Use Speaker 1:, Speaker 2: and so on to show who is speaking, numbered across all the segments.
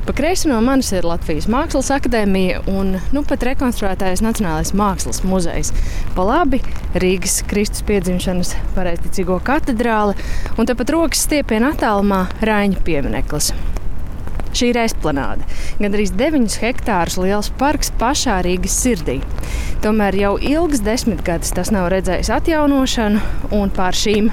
Speaker 1: Pa kreisi no manis ir Latvijas Mākslas akadēmija un pat rekonstruētais Nacionālais Mākslas muzejs. Pa labi Rīgas Kristus piedzimšanas pareizticīgo katedrāle un tepat rokas stiepiena attālumā Raiņa piemineklis. Šī ir Esplanāde, gandrīz 9 hektārus liels parks pašā Rīgas sirdī. Tomēr jau ilgas 10 gadus tas nav redzējis atjaunošanu, un pār šīm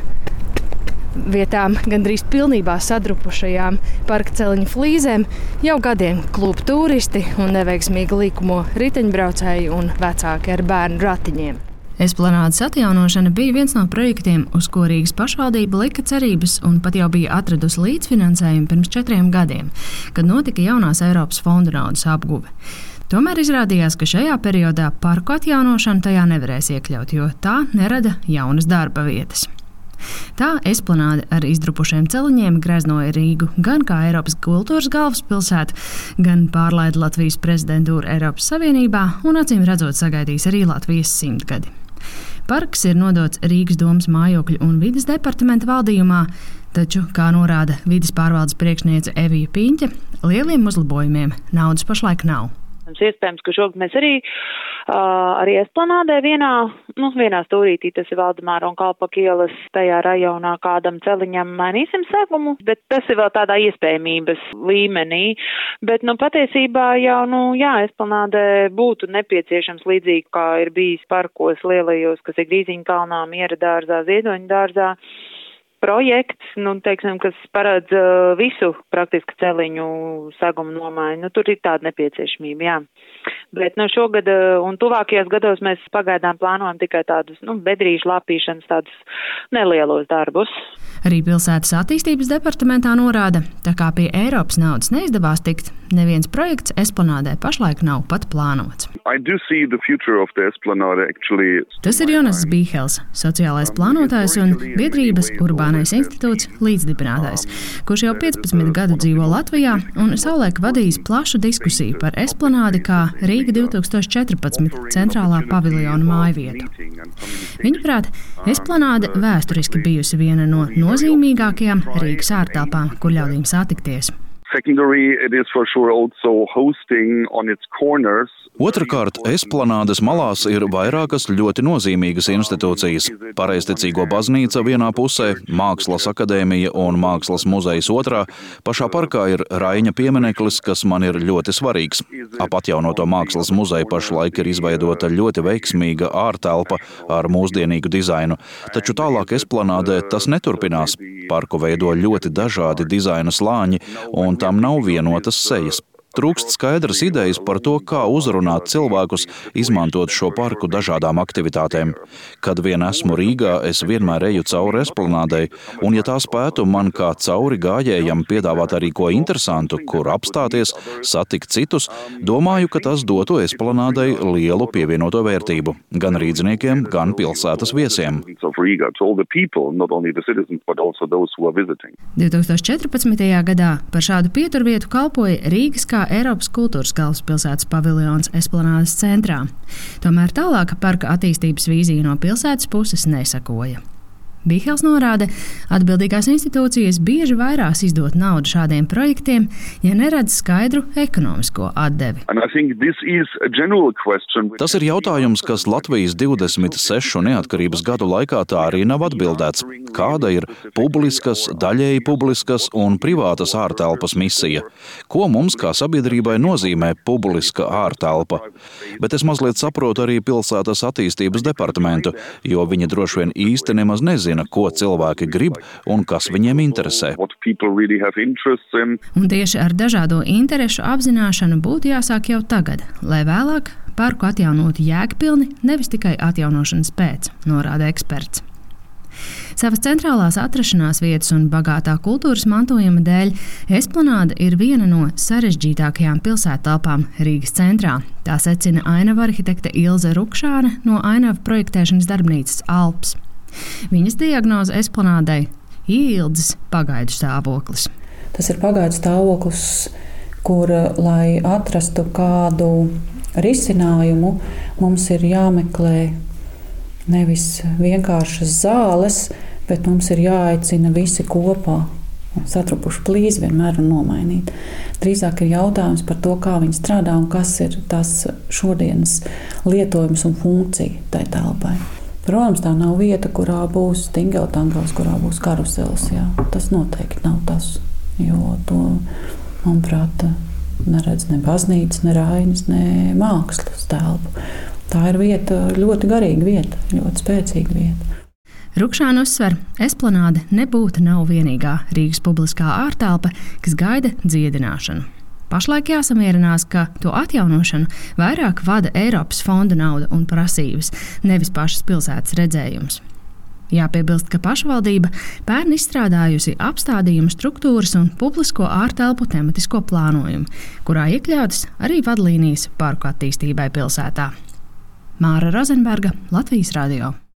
Speaker 1: vietām gandrīz pilnībā sadrupušajām parka celiņu flīzēm jau gadiem klūp turisti un neveiksmīgi līkumo riteņbraucēji un vecāki ar bērnu ratiņiem. Esplanādes atjaunošana bija viens no projektiem, uz ko Rīgas pašvaldība lika cerības un pat jau bija atradusi līdzfinansējumu pirms 4 gadiem, kad notika jaunās Eiropas fondu naudas apguve. Tomēr izrādījās, ka šajā periodā parku atjaunošana tajā nevarēs iekļaut, jo tā nerada jaunas darba vietas. Tā Esplanāde ar izdrupušiem celiņiem greznoja Rīgu gan kā Eiropas kultūras galvaspilsētu, gan pārlaida Latvijas prezidentūru Eiropas Savienībā un acīm redzot sagaidīs arī Latvijas 100-gadi. Parks ir nodots Rīgas domas mājokļu un vides departamenta valdījumā, taču, kā norāda vides pārvaldes priekšniece Evija Piņķe, lieliem uzlabojumiem naudas pašlaik nav.
Speaker 2: Iespējams, ka šogad mēs arī Esplanādē vienā stūrītī, tas ir Valdemāra un Kalpaka ielas tajā rajonā kādam celiņam mainīsim segumu, bet tas ir vēl tādā iespējamības līmenī. Bet, patiesībā jau, Esplanādē būtu nepieciešams līdzīgi, kā ir bijis parkos lielajos, kas ir Grīziņkalnā, Miera dārzā, Ziedoņa dārzā, projekts, kas paredz visu praktiski celiņu segumu nomaiņu. Tur ir tāda nepieciešamība, jā. Bet šogad un tuvākajos gados mēs pagaidām plānojam tikai tādus bedrīšu lapīšanas, tādus nelielos darbus.
Speaker 1: Arī pilsētas attīstības departamentā norāda, tā kā pie Eiropas naudas neizdevās tikt, neviens projekts Esplanādē pašlaik nav pat plānots. Tas ir Jonas Bīhels, sociālais plānotājs un biedrības Urbānais institūts līdzdibinātājs, kurš jau 15 gadu dzīvo Latvijā un savulaik vadījis plašu diskusiju par Esplanādi kā Rīga 2014 centrālā paviljona mājvietu. Viņaprāt, Esplanāde vēsturiski bijusi viena no nozīmīgākajām Rīgas ārtelpām, kur ļaudīm satikties.
Speaker 3: Otrakārt, Esplanādes malās ir vairākas ļoti nozīmīgas institūcijas. Pareizticīgo baznīca vienā pusē, Mākslas akadēmija un Mākslas muzejs otrā. Pašā parkā ir Raiņa piemineklis, kas man ir ļoti svarīgs. Ap atjaunoto Mākslas muzeju pašlaik ir izveidota ļoti veiksmīga ārtelpa ar mūsdienīgu dizainu. Taču tālāk Esplanādē tas neturpinās. Parku veido ļoti dažādi dizaina slāņi, un tam nav vienotas sejas. Trūkst skaidras idejas par to, kā uzrunāt cilvēkus, izmantot šo parku dažādām aktivitātēm. Kad vien esmu Rīgā, es vienmēr eju cauri Esplanādei, un ja tā spētu man kā cauri gājējam piedāvāt arī ko interesantu, kur apstāties, satikt citus, domāju, ka tas dotu Esplanādei lielu pievienoto vērtību, gan rīdzniekiem, gan pilsētas viesiem.
Speaker 1: 2014. gadā par šādu pieturvietu kalpoja Rīgas kā Eiropas kultūras galvaspilsētas paviljons Esplanādes centrā. Tomēr tālāka parka attīstības vīzija no pilsētas puses nesakoja. Bīhels norāda, atbildīgās institūcijas bieži vairās izdot naudu šādiem projektiem, ja neredz skaidru ekonomisko atdevi.
Speaker 3: Tas ir jautājums, kas Latvijas 26 neatkarības gadu laikā tā arī nav atbildēts. Kāda ir publiskas, daļēji publiskas un privātas ārtelpas misija? Ko mums kā sabiedrībai nozīmē publiska ārtelpa? Bet es mazliet saprotu arī pilsētas attīstības departamentu, jo viņi droši vien īsti nemaz nezina, ko cilvēki grib un kas viņiem interesē.
Speaker 1: Un tieši ar dažādo interešu apzināšanu būtu jāsāk jau tagad, lai vēlāk parku atjaunotu jēgpilni, nevis tikai atjaunošanas pēc, norāda eksperts. Savas centrālās atrašanās vietas un bagātā kultūras mantojuma dēļ Esplanāde ir viena no sarežģītākajām pilsēttelpām Rīgas centrā. Tā secina ainava arhitekte Ilze Rukšāne no ainava projektēšanas darbnīcas Alps. Viņas diagnoze Esplanādei – ilgs pagaidu stāvoklis.
Speaker 4: Tas ir pagaidu stāvoklis, kur, lai atrastu kādu risinājumu, mums ir jāmeklē nevis vienkāršas zāles, bet mums ir jāaicina visi kopā. Satrupuši plīzi vienmēr var nomainīt. Drīzāk ir jautājums par to, kā viņi strādā un kas ir tas šodienas lietojums un funkcija tai telpai. Protams, tā nav vieta, kurā būs tingeltangels, kurā būs karusels. Jā. Tas noteikti nav tas, jo to, manuprāt, neredz ne baznīcas, ne Rainis, ne mākslas telpu. Tā ir vieta, ļoti garīga vieta, ļoti spēcīga vieta.
Speaker 1: Rukšāna uzsver, Esplanāde nebūtu nav vienīgā Rīgas publiskā ārtelpa, kas gaida dziedināšanu. Pašlaik jāsamierinās, ka to atjaunošanu vairāk vada Eiropas fonda nauda un prasības, nevis pašas pilsētas redzējums. Jāpiebilst, ka pašvaldība pērn izstrādājusi apstādījumu struktūras un publisko ārtelpu tematisko plānojumu, kurā iekļautas arī vadlīnijas parku attīstībai pilsētā. Māra Rozenberga, Latvijas radio.